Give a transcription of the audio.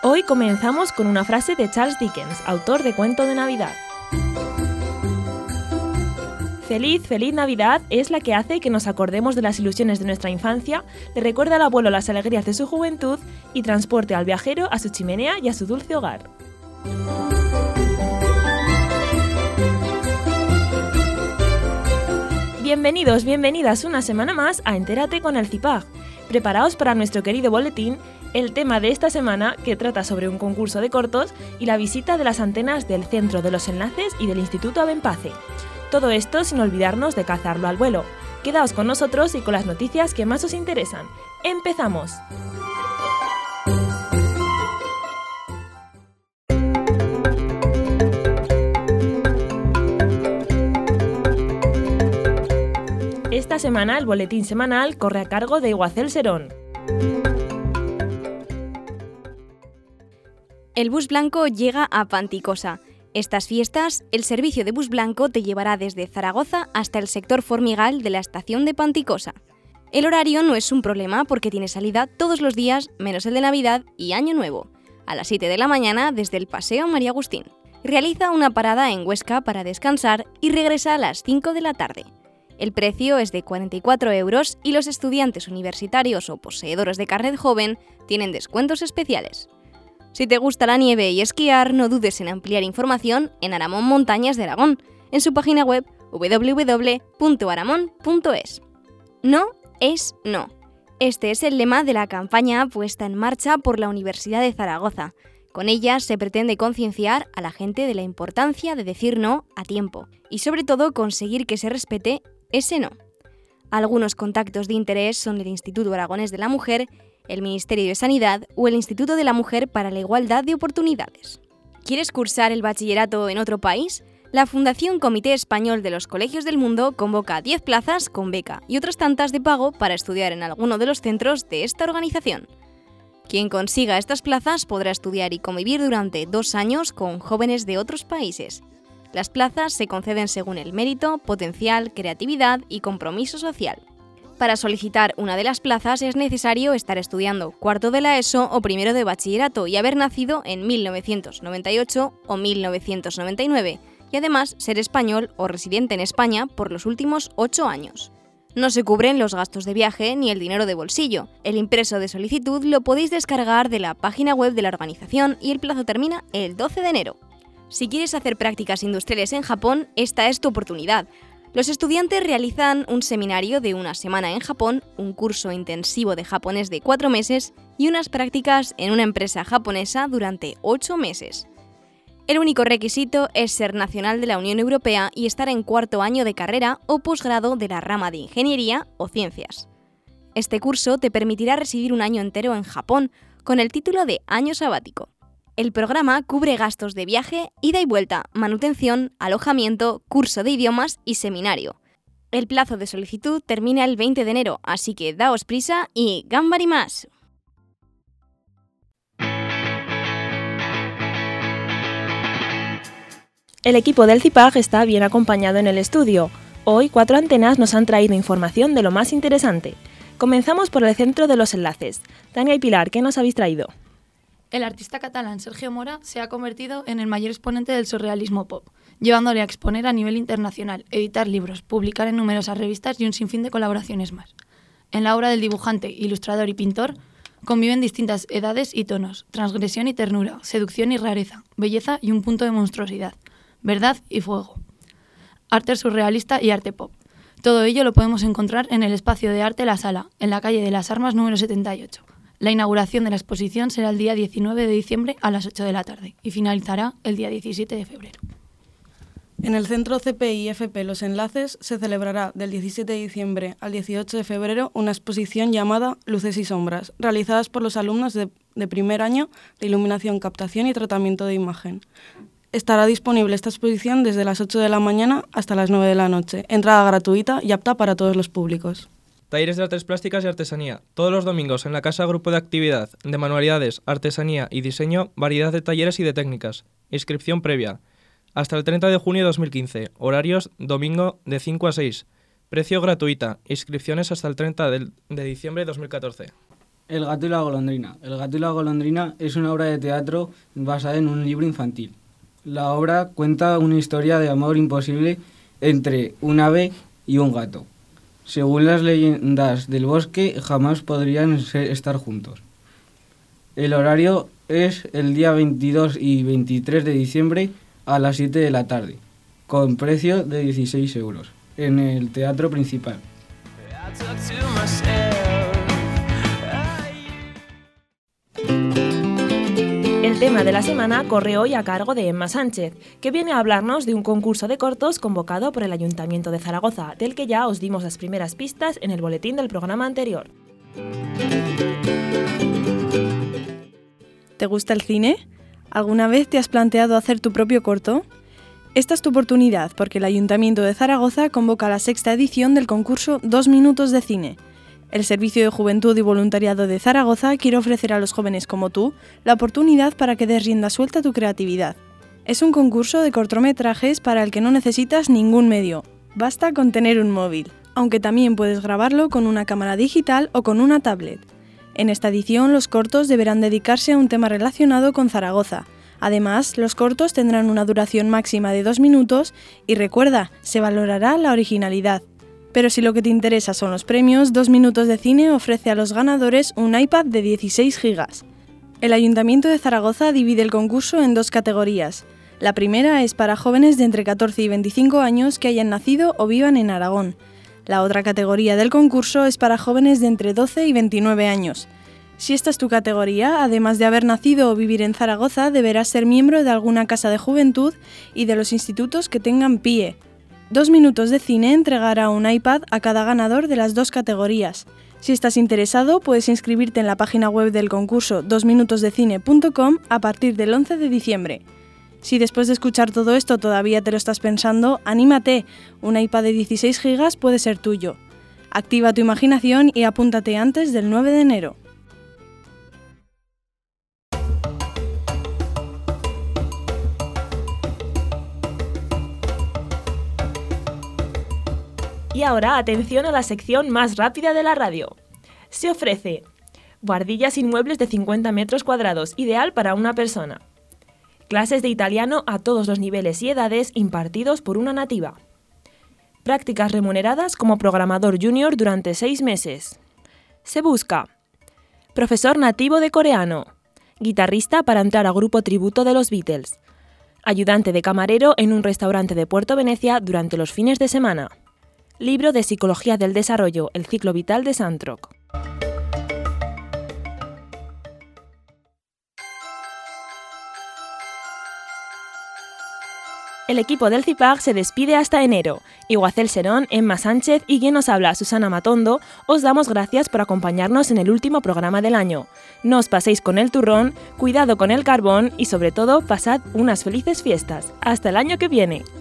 Hoy comenzamos con una frase de Charles Dickens, autor de Cuento de Navidad. Feliz, feliz Navidad es la que hace que nos acordemos de las ilusiones de nuestra infancia, le recuerda al abuelo las alegrías de su juventud y transporte al viajero a su chimenea y a su dulce hogar. Bienvenidos, bienvenidas una semana más a Entérate con el CIPAG. Preparaos para nuestro querido boletín, el tema de esta semana que trata sobre un concurso de cortos y la visita de las antenas del Centro de los Enlaces y del Instituto Abenpace. Todo esto sin olvidarnos de cazarlo al vuelo. Quedaos con nosotros y con las noticias que más os interesan. ¡Empezamos! Esta semana el boletín semanal corre a cargo de Iguacel Serón. El bus blanco llega a Panticosa. Estas fiestas, el servicio de bus blanco te llevará desde Zaragoza hasta el sector Formigal de la estación de Panticosa. El horario no es un problema porque tiene salida todos los días, menos el de Navidad y Año Nuevo, a las 7 de la mañana desde el Paseo María Agustín. Realiza una parada en Huesca para descansar y regresa a las 5 de la tarde. El precio es de 44 € y los estudiantes universitarios o poseedores de carnet joven tienen descuentos especiales. Si te gusta la nieve y esquiar, no dudes en ampliar información en Aramón Montañas de Aragón, en su página web www.aramon.es. No es no. Este es el lema de la campaña puesta en marcha por la Universidad de Zaragoza. Con ella se pretende concienciar a la gente de la importancia de decir no a tiempo y sobre todo conseguir que se respete ese no. Algunos contactos de interés son el Instituto Aragonés de la Mujer, el Ministerio de Sanidad o el Instituto de la Mujer para la Igualdad de Oportunidades. ¿Quieres cursar el bachillerato en otro país? La Fundación Comité Español de los Colegios del Mundo convoca 10 plazas con beca y otras tantas de pago para estudiar en alguno de los centros de esta organización. Quien consiga estas plazas podrá estudiar y convivir durante 2 años con jóvenes de otros países. Las plazas se conceden según el mérito, potencial, creatividad y compromiso social. Para solicitar una de las plazas es necesario estar estudiando cuarto de la ESO o primero de bachillerato y haber nacido en 1998 o 1999 y además ser español o residente en España por los últimos 8 años. No se cubren los gastos de viaje ni el dinero de bolsillo. El impreso de solicitud lo podéis descargar de la página web de la organización y el plazo termina el 12 de enero. Si quieres hacer prácticas industriales en Japón, esta es tu oportunidad. Los estudiantes realizan un seminario de 1 semana en Japón, un curso intensivo de japonés de 4 meses y unas prácticas en una empresa japonesa durante 8 meses. El único requisito es ser nacional de la Unión Europea y estar en 4º año de carrera o posgrado de la rama de Ingeniería o Ciencias. Este curso te permitirá residir un año entero en Japón, con el título de año sabático. El programa cubre gastos de viaje, ida y vuelta, manutención, alojamiento, curso de idiomas y seminario. El plazo de solicitud termina el 20 de enero, así que daos prisa y ¡ganbarimasu! El equipo del CIPAG está bien acompañado en el estudio. Hoy 4 antenas nos han traído información de lo más interesante. Comenzamos por el Centro de los Enlaces. Tania y Pilar, ¿qué nos habéis traído? El artista catalán Sergio Mora se ha convertido en el mayor exponente del surrealismo pop, llevándole a exponer a nivel internacional, editar libros, publicar en numerosas revistas y un sinfín de colaboraciones más. En la obra del dibujante, ilustrador y pintor conviven distintas edades y tonos, transgresión y ternura, seducción y rareza, belleza y un punto de monstruosidad, verdad y fuego. Arte surrealista y arte pop. Todo ello lo podemos encontrar en el espacio de arte La Sala, en la calle de las Armas número 78. La inauguración de la exposición será el día 19 de diciembre a las 8 de la tarde y finalizará el día 17 de febrero. En el Centro CPI FP Los Enlaces se celebrará del 17 de diciembre al 18 de febrero una exposición llamada Luces y Sombras, realizadas por los alumnos de primer año de Iluminación, Captación y Tratamiento de Imagen. Estará disponible esta exposición desde las 8 de la mañana hasta las 9 de la noche, entrada gratuita y apta para todos los públicos. Talleres de artes plásticas y artesanía. Todos los domingos en la Casa Grupo de Actividad de Manualidades, Artesanía y Diseño, variedad de talleres y de técnicas. Inscripción previa. Hasta el 30 de junio de 2015. Horarios domingo de 5 a 6. Precio gratuita. Inscripciones hasta el 30 de diciembre de 2014. El gato y la golondrina. El gato y la golondrina es una obra de teatro basada en un libro infantil. La obra cuenta una historia de amor imposible entre un ave y un gato. Según las leyendas del bosque, jamás podrían estar juntos. El horario es el día 22 y 23 de diciembre a las 7 de la tarde, con precio de 16 euros, en el teatro principal. El tema de la semana corre hoy a cargo de Emma Sánchez, que viene a hablarnos de un concurso de cortos convocado por el Ayuntamiento de Zaragoza, del que ya os dimos las primeras pistas en el boletín del programa anterior. ¿Te gusta el cine? ¿Alguna vez te has planteado hacer tu propio corto? Esta es tu oportunidad, porque el Ayuntamiento de Zaragoza convoca la 6ª edición del concurso 2 minutos de cine. El Servicio de Juventud y Voluntariado de Zaragoza quiere ofrecer a los jóvenes como tú la oportunidad para que des rienda suelta a tu creatividad. Es un concurso de cortometrajes para el que no necesitas ningún medio, basta con tener un móvil, aunque también puedes grabarlo con una cámara digital o con una tablet. En esta edición los cortos deberán dedicarse a un tema relacionado con Zaragoza. Además, los cortos tendrán una duración máxima de 2 minutos y recuerda, se valorará la originalidad. Pero si lo que te interesa son los premios, 2 minutos de cine ofrece a los ganadores un iPad de 16 gigas. El Ayuntamiento de Zaragoza divide el concurso en 2 categorías. La primera es para jóvenes de entre 14 y 25 años que hayan nacido o vivan en Aragón. La otra categoría del concurso es para jóvenes de entre 12 y 29 años. Si esta es tu categoría, además de haber nacido o vivir en Zaragoza, deberás ser miembro de alguna casa de juventud y de los institutos que tengan PIE. 2 minutos de cine entregará un iPad a cada ganador de las 2 categorías. Si estás interesado, puedes inscribirte en la página web del concurso 2minutosdecine.com a partir del 11 de diciembre. Si después de escuchar todo esto todavía te lo estás pensando, anímate, un iPad de 16 GB puede ser tuyo. Activa tu imaginación y apúntate antes del 9 de enero. Y ahora atención a la sección más rápida de la radio. Se ofrece buhardillas inmuebles de 50 metros cuadrados, ideal para una persona. Clases de italiano a todos los niveles y edades impartidos por una nativa. Prácticas remuneradas como programador junior durante 6 meses. Se busca profesor nativo de coreano, guitarrista para entrar a grupo tributo de los Beatles, ayudante de camarero en un restaurante de Puerto Venecia durante los fines de semana. Libro de Psicología del Desarrollo, el ciclo vital de Santroc. El equipo del CIPAG se despide hasta enero. Iguacel Serón, Emma Sánchez y quien nos habla, Susana Matondo, os damos gracias por acompañarnos en el último programa del año. No os paséis con el turrón, cuidado con el carbón y sobre todo pasad unas felices fiestas. ¡Hasta el año que viene!